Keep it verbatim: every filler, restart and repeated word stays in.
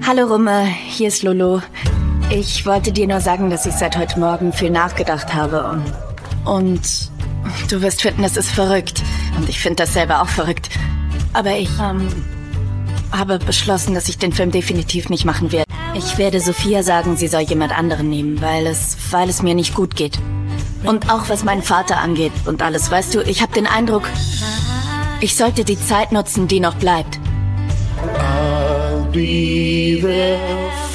Hallo Rumme, hier ist Lolo. Ich wollte dir nur sagen, dass ich seit heute Morgen viel nachgedacht habe und, und du wirst finden, es ist verrückt. Und ich finde das selber auch verrückt. Aber ich ähm, habe beschlossen, dass ich den Film definitiv nicht machen werde. Ich werde Sophia sagen, sie soll jemand anderen nehmen, weil es, weil es mir nicht gut geht. Und auch was meinen Vater angeht und alles. Weißt du, ich habe den Eindruck, ich sollte die Zeit nutzen, die noch bleibt. I'll be there